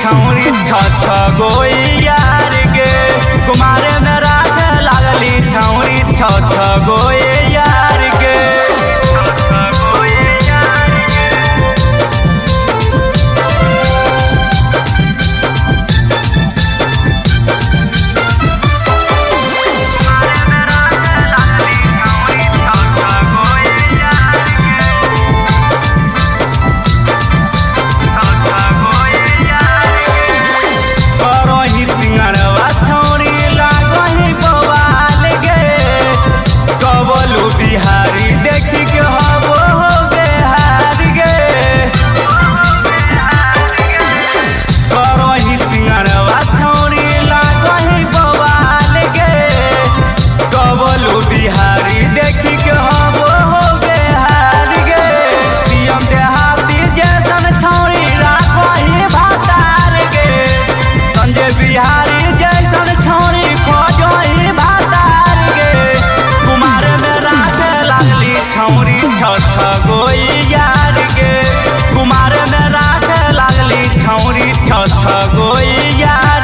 छौरी छठ गोई यार गे। कुमारे में राख लागली छौरी छठ गोई यार गे। बिहारी देखी के हबो हो बेहार गे। करही सिंगरवा छौरी लागही बवाल गे। कबलू बिहारी देखी के हबो हो बेहार गे। पियम देहाती जैसन छौरी राखही भातार गे। संजय बिहारी जैसन छौरी खोजही भातार गे। कुमार में छौरी छठ गोई यार गे। कुमार में राख लागली छौरी छठ गोई यार।